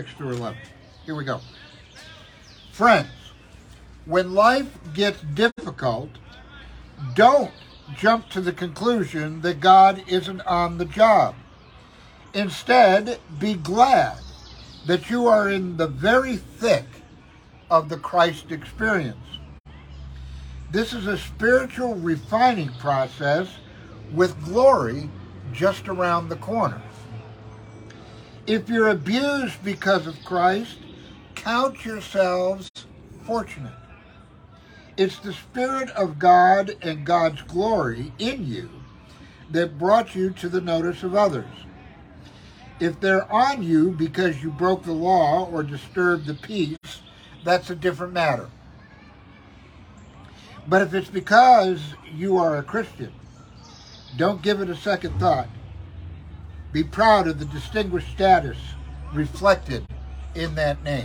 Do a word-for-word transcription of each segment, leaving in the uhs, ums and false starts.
through eleven. Here we go. Friends, when life gets difficult, don't jump to the conclusion that God isn't on the job. Instead, be glad that you are in the very thick of the Christ experience. This is a spiritual refining process with glory just around the corner. If you're abused because of Christ, count yourselves fortunate. It's the Spirit of God and God's glory in you that brought you to the notice of others. If they're on you because you broke the law or disturbed the peace, that's a different matter. But if it's because you are a Christian, don't give it a second thought. Be proud of the distinguished status reflected in that name.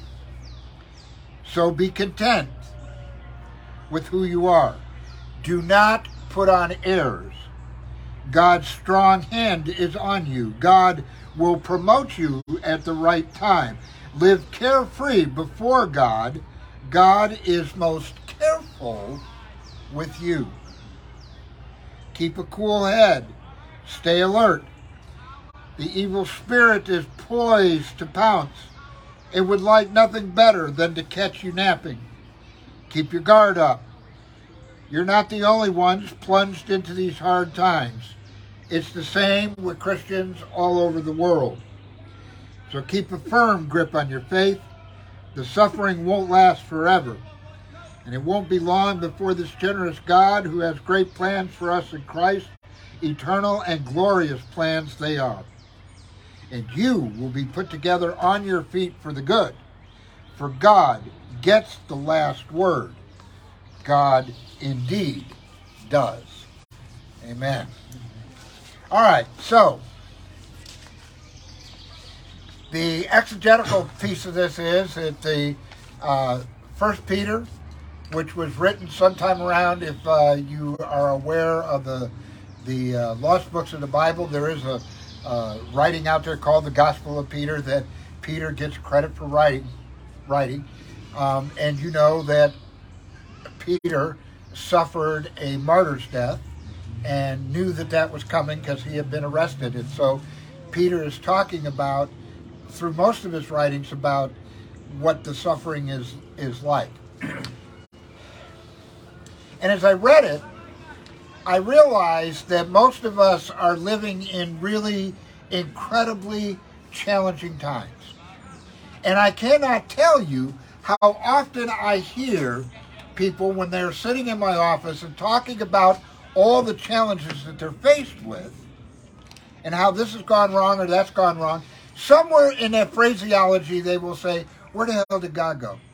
So be content with who you are. Do not put on airs. God's strong hand is on you. God will promote you at the right time. Live carefree before God. God is most careful with you. Keep a cool head. Stay alert. The evil spirit is poised to pounce. It would like nothing better than to catch you napping. Keep your guard up. You're not the only ones plunged into these hard times. It's the same with Christians all over the world. So keep a firm grip on your faith. The suffering won't last forever. And it won't be long before this generous God, who has great plans for us in Christ, eternal and glorious plans they are. And you will be put together on your feet for the good. For God gets the last word. God indeed does. Amen. All right, so the exegetical piece of this is that the uh, First Peter, which was written sometime around, if uh, you are aware of the the uh, lost books of the Bible, there is a uh, writing out there called the Gospel of Peter that Peter gets credit for writing. writing. Um, and you know that Peter suffered a martyr's death and knew that that was coming because he had been arrested. And so Peter is talking about, through most of his writings, about what the suffering is, is like. And as I read it, I realized that most of us are living in really incredibly challenging times. And I cannot tell you how often I hear people when they're sitting in my office and talking about all the challenges that they're faced with and how this has gone wrong or that's gone wrong. Somewhere in that phraseology they will say, where the hell did God go?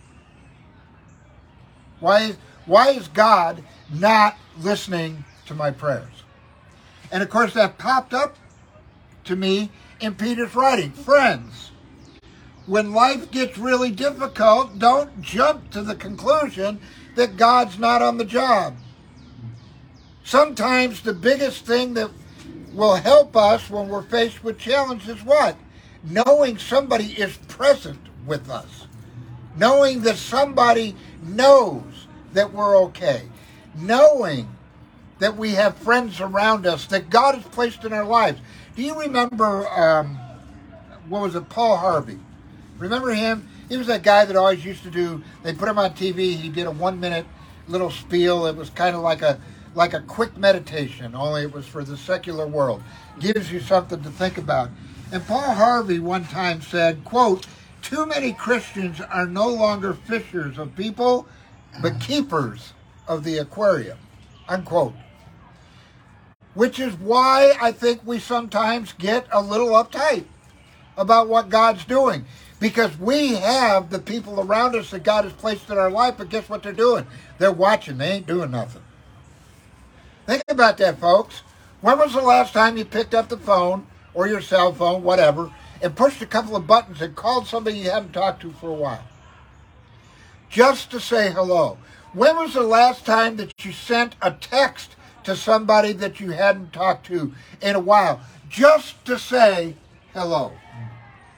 Why, why is God not listening to my prayers? And of course that popped up to me in Peter's writing. Friends, when life gets really difficult, don't jump to the conclusion that God's not on the job. Sometimes the biggest thing that will help us when we're faced with challenge is what? Knowing somebody is present with us. Knowing that somebody knows that we're okay. Knowing that we have friends around us that God has placed in our lives. Do you remember, um, what was it, Paul Harvey? Remember him? He was that guy that always used to do, they put him on T V, he did a one minute little spiel. It was kind of like a like a quick meditation, only it was for the secular world. Gives you something to think about. And Paul Harvey one time said, quote, too many Christians are no longer fishers of people, but keepers of the aquarium, unquote. Which is why I think we sometimes get a little uptight about what God's doing. Because we have the people around us that God has placed in our life, but guess what they're doing? They're watching. They ain't doing nothing. Think about that, folks. When was the last time you picked up the phone or your cell phone, whatever, and pushed a couple of buttons and called somebody you haven't talked to for a while? Just to say hello. When was the last time that you sent a text to somebody that you hadn't talked to in a while? Just to say hello.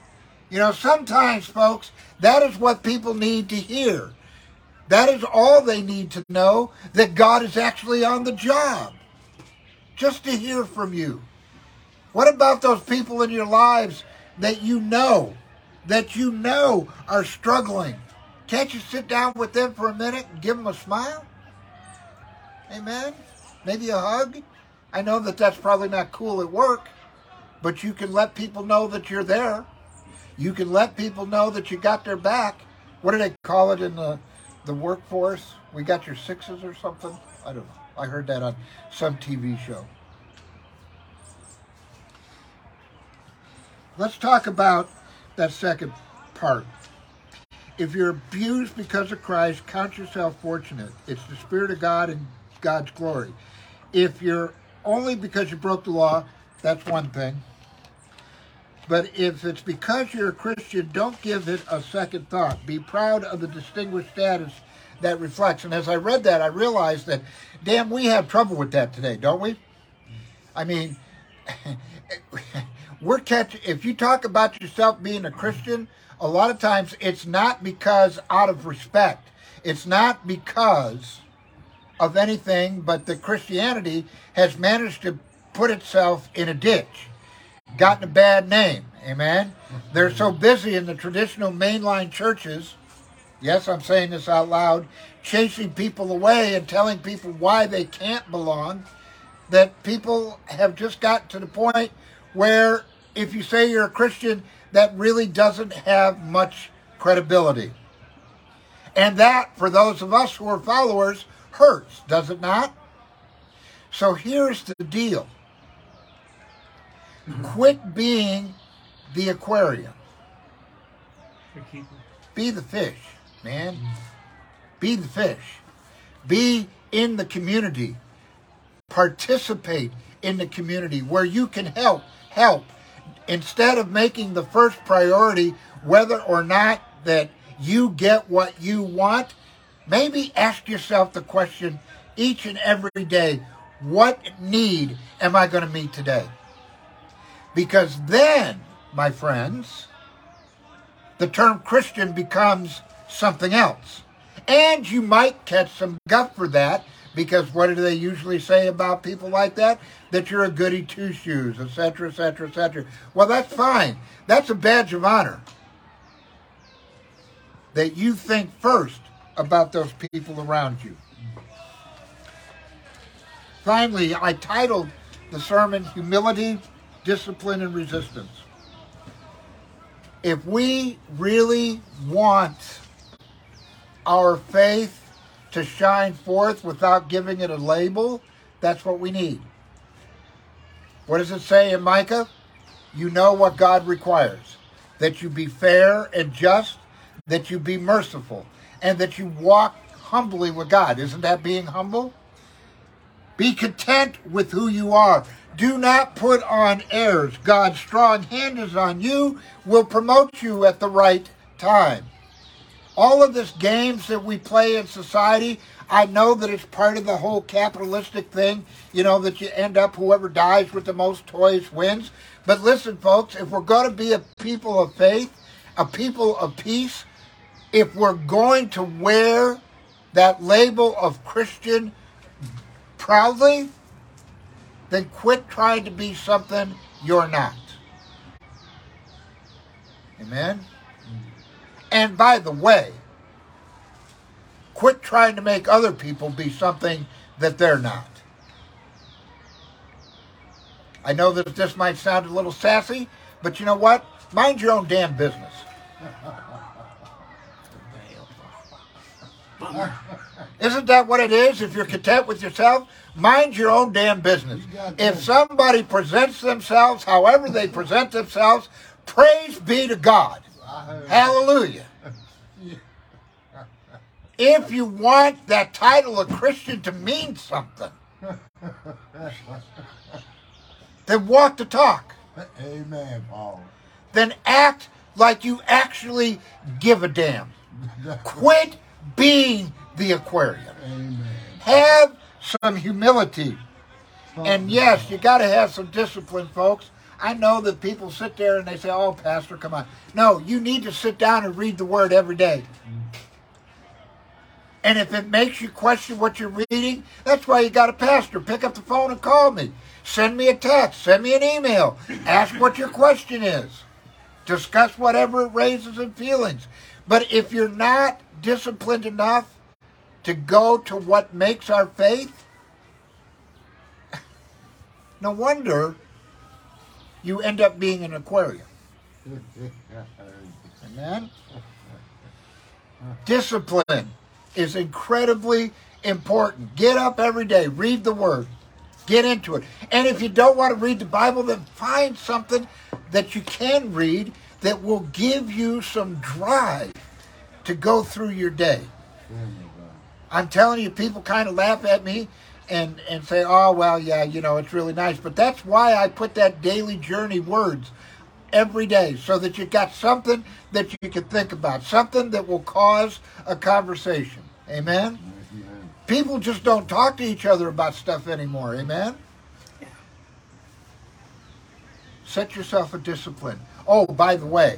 You know, sometimes, folks, that is what people need to hear. That is all they need to know, that God is actually on the job. Just to hear from you. What about those people in your lives that you know, that you know are struggling? Can't you sit down with them for a minute and give them a smile? Amen? Maybe a hug? I know that that's probably not cool at work, but you can let people know that you're there. You can let people know that you got their back. What do they call it in the, the workforce? We got your sixes or something? I don't know. I heard that on some T V show. Let's talk about that second part. If you're abused because of Christ, count yourself fortunate. It's the Spirit of God and God's glory. If you're only because you broke the law, that's one thing. But if it's because you're a Christian, don't give it a second thought. Be proud of the distinguished status that reflects. And as I read that, I realized that, damn, we have trouble with that today, don't we? I mean, we're catching, if you talk about yourself being a Christian, a lot of times it's not because out of respect. It's not because of anything, but that Christianity has managed to put itself in a ditch, gotten a bad name. Amen? They're so busy in the traditional mainline churches, yes, I'm saying this out loud, chasing people away and telling people why they can't belong, that people have just gotten to the point where if you say you're a Christian, that really doesn't have much credibility. And that, for those of us who are followers, hurts, does it not? So here's the deal. Quit being the aquarium. Be the fish, man. Be the fish. Be in the community. Participate in the community where you can help. Help. Instead of making the first priority whether or not that you get what you want, maybe ask yourself the question each and every day, what need am I going to meet today? Because then, my friends, the term Christian becomes something else. And you might catch some guff for that, because what do they usually say about people like that? That you're a goody two-shoes, et cetera, et cetera, et cetera. Well, that's fine. That's a badge of honor. That you think first about those people around you. Finally, I titled the sermon, Humility, Discipline, and Resistance. If we really want our faith to shine forth without giving it a label, that's what we need. What does it say in Micah? You know what God requires. That you be fair and just, that you be merciful, and that you walk humbly with God. Isn't that being humble? Be content with who you are. Do not put on airs. God's strong hand is on you, will promote you at the right time. All of this games that we play in society, I know that it's part of the whole capitalistic thing, you know, that you end up whoever dies with the most toys wins. But listen, folks, if we're going to be a people of faith, a people of peace, if we're going to wear that label of Christian proudly, then quit trying to be something you're not. Amen? And by the way, quit trying to make other people be something that they're not. I know that this might sound a little sassy, but you know what? Mind your own damn business. Isn't that what it is? If you're content with yourself, mind your own damn business. If somebody presents themselves however they present themselves, praise be to God. Hallelujah. If you want that title of Christian to mean something, then walk the talk. Amen, Paul. Then act like you actually give a damn. Quit being the aquarium. Amen. Have some humility. And yes, you got to have some discipline, folks. I know that people sit there and they say, oh, Pastor, come on. No, you need to sit down and read the Word every day. And if it makes you question what you're reading, that's why you got a pastor. Pick up the phone and call me. Send me a text. Send me an email. Ask what your question is. Discuss whatever it raises in feelings. But if you're not disciplined enough to go to what makes our faith, no wonder you end up being an aquarium. Amen? Discipline is incredibly important. Get up every day. Read the Word. Get into it. And if you don't want to read the Bible, then find something that you can read that will give you some drive to go through your day. I'm telling you, people kind of laugh at me and, and say, oh, well, yeah, you know, it's really nice. But that's why I put that daily journey words every day, so that you got something that you can think about, something that will cause a conversation. Amen? Amen. People just don't talk to each other about stuff anymore. Amen? Set yourself a discipline. Oh, by the way,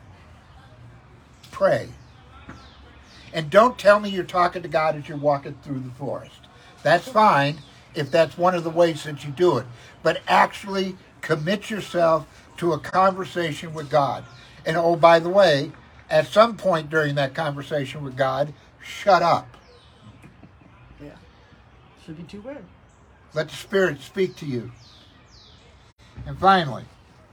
pray. And don't tell me you're talking to God as you're walking through the forest. That's fine if that's one of the ways that you do it. But actually commit yourself to a conversation with God. And oh, by the way, at some point during that conversation with God, shut up. Yeah. Should be too weird. Let the Spirit speak to you. And finally,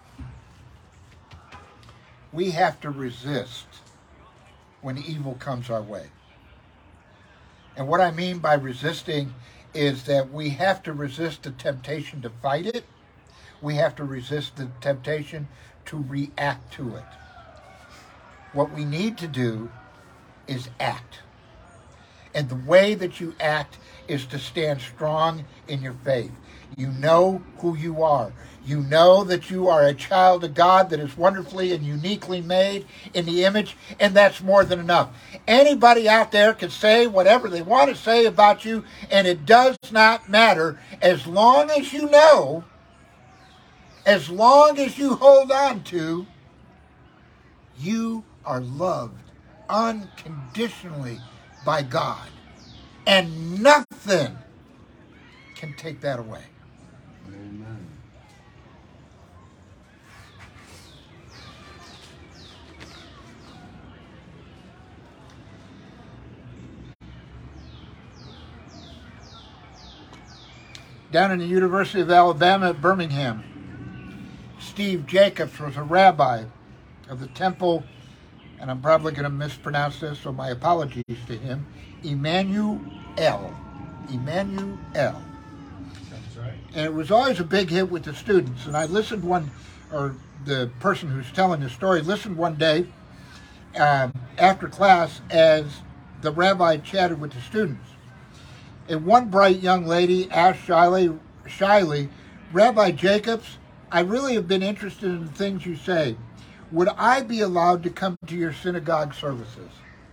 we have to resist when evil comes our way. And what I mean by resisting is that we have to resist the temptation to fight it. We have to resist the temptation to react to it. What we need to do is act. And the way that you act is to stand strong in your faith. You know who you are. You know that you are a child of God that is wonderfully and uniquely made in the image, and that's more than enough. Anybody out there can say whatever they want to say about you, and it does not matter as long as you know, as long as you hold on to, you are loved unconditionally by God. And nothing can take that away. Amen. Down in the University of Alabama at Birmingham, Steve Jacobs was a rabbi of the temple, and I'm probably going to mispronounce this, so my apologies to him, Emmanuel. Emmanuel. That's right. And it was always a big hit with the students. And I listened one, or the person who's telling the story listened one day um, after class as the rabbi chatted with the students. And one bright young lady asked shyly, shyly, Rabbi Jacobs, I really have been interested in the things you say. Would I be allowed to come to your synagogue services?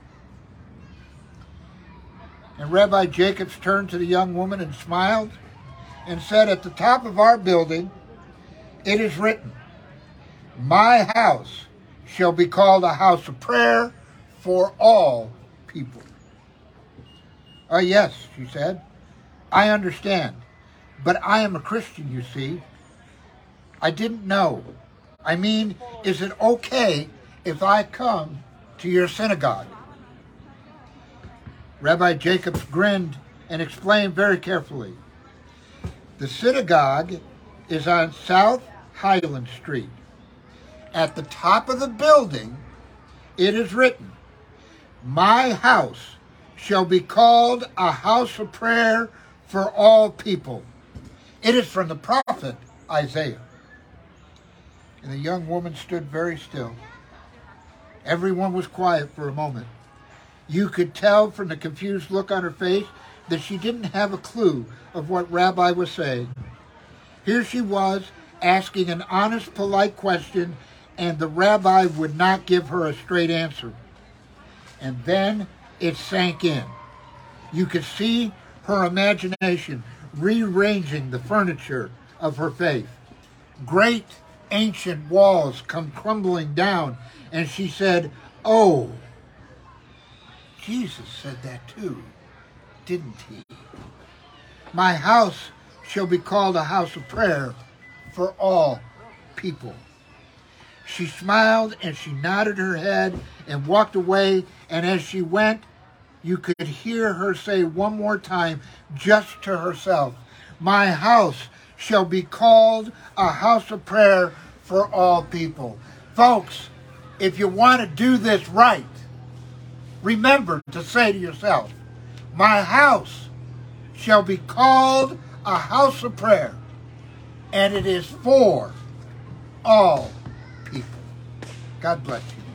And Rabbi Jacobs turned to the young woman and smiled and said, at the top of our building, it is written, my house shall be called a house of prayer for all people. Oh, yes, she said, I understand, but I am a Christian, you see. I didn't know. I mean, is it okay if I come to your synagogue? Rabbi Jacobs grinned and explained very carefully. The synagogue is on South Highland Street. At the top of the building, it is written, my house shall be called a house of prayer for all people. It is from the prophet Isaiah. And the young woman stood very still. Everyone was quiet for a moment. You could tell from the confused look on her face that she didn't have a clue of what Rabbi was saying. Here she was, asking an honest, polite question, and the Rabbi would not give her a straight answer. And then it sank in. You could see her imagination rearranging the furniture of her faith. Great ancient walls come crumbling down. And she said, oh, Jesus said that too, didn't he? My house shall be called a house of prayer for all people. She smiled and she nodded her head and walked away. And as she went, you could hear her say one more time, just to herself, my house shall be called a house of prayer for all people. Folks, if you want to do this right, remember to say to yourself, my house shall be called a house of prayer, and it is for all people. God bless you.